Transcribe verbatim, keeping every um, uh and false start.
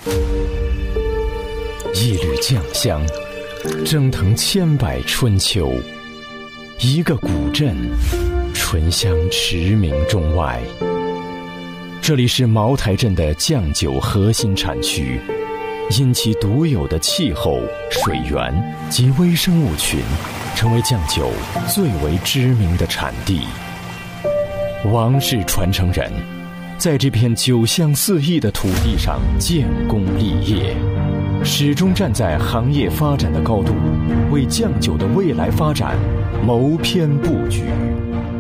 一缕酱香，蒸腾千百春秋；一个古镇，醇香驰名中外。这里是茅台镇的酱酒核心产区，因其独有的气候、水源及微生物群，成为酱酒最为知名的产地。王氏传承人在这片酒香四溢的土地上建功立业，始终站在行业发展的高度，为酱酒的未来发展谋篇布局。